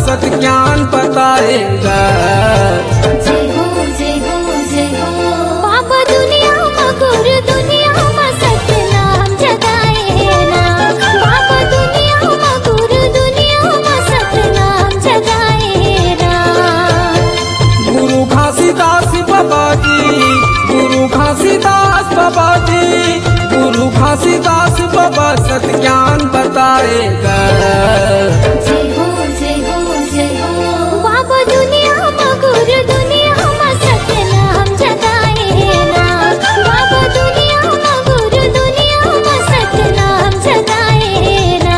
सत्य ज्ञान बताएगा। जय हो जय हो जय हो बाबा दुनिया में गुरु दुनिया में सत्य नाम जगाए ना। बाबा दुनिया में गुरु दुनिया में सत्य नाम जगाए ना। गुरु घासीदास बाबा जी, गुरु घासीदास बाबा जी, गुरु घासीदास बाबा सत्य ज्ञान बताएगा। जय हो जय हो जय हो बाबा दुनिया में गुरु दुनिया में सत्य नाम जगाए ना। बाबा दुनिया में गुरु दुनिया में सत्य नाम जगाए ना।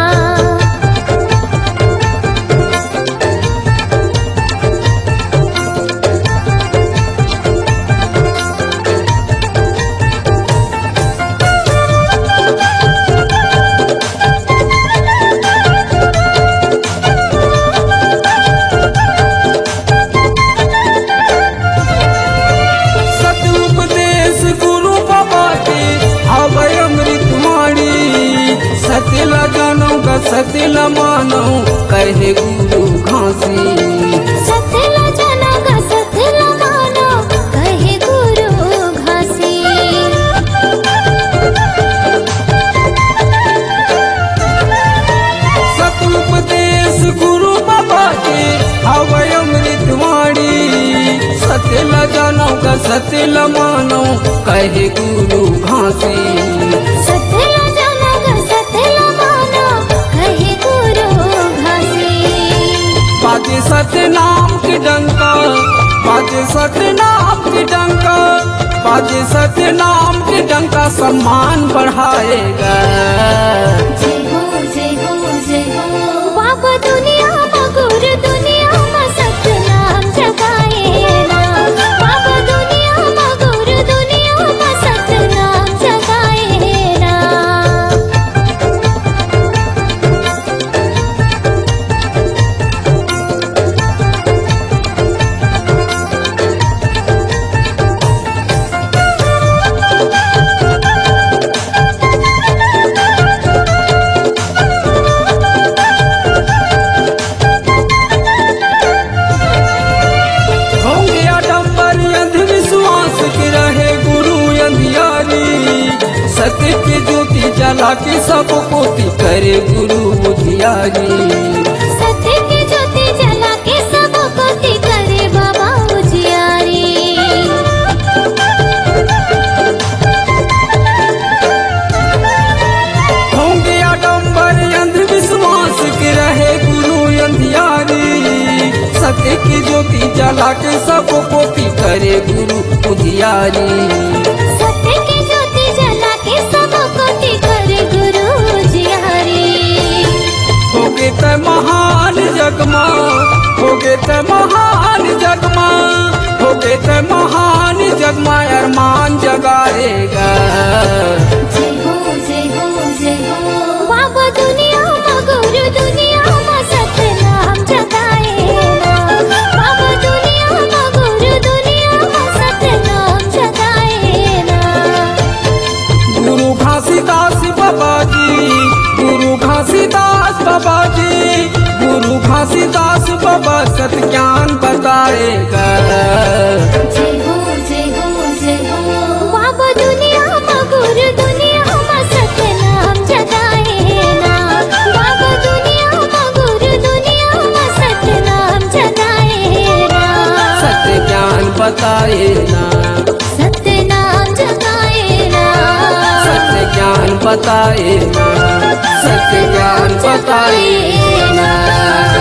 सतिला जानो का सतिला मानो कहे गुरु घासी। सतिला जानो का सतिला मानो कहे गुरु घासी। सतुपदेश गुरु बाबा के हवय अमृत वाणी। सतिला जानो का सतिला मानो कहे गुरु घासी। बाजे सत्य नाम की डंका, बाजे सत्य नाम की डंका, बाजे सत्य नाम की डंका सम्मान बढ़ाएगा। जय हो जय हो जय हो बाबा दुनिया में गुरु दुनिया में सत्य नाम जगाए ना। बाबा दुनिया में गुरु दुनिया में सत्य नाम जगाए ना। सत्य की ज्योति जला के सब कोटि करे गुरु उजियारी। सत्य की ज्योति जला के सब कोटि करे बाबा उजियारी। होंगे आडम्बर अंधविश्वास के रहे गुरु अंधियारी। सत्य की ज्योति जला के सब कोटि करे गुरु उजियारी। सत्य की ज्योति जला के सब कोटि करे गुरु उजियारी। होगे त महान जगमा, होगे त महान जगमा, होगे त महान जगमा अरमान जगाएगा। जय हो जय हो जय हो बाबा दुनिया में गुरु दुनिया में सत्य नाम जगाए ना। बाबा दुनिया में गुरु दुनिया में सत्य नाम जगाए ना। गुरु घासीदास बाबा जी, गुरु घासीदास बाबा जी, गुरु घासीदास बाबा सत्य ज्ञान बताएगा। जय हो जय हो जय हो बाबा दुनिया में गुरु दुनिया में सत्य नाम जगाए ना। बाबा दुनिया में गुरु दुनिया में सत्य नाम जगाए ना। सत्य ज्ञान बताए ना, सत्य नाम जगाए ना। सत्य ज्ञान बताए ना, सत्य ज्ञान बताए ना।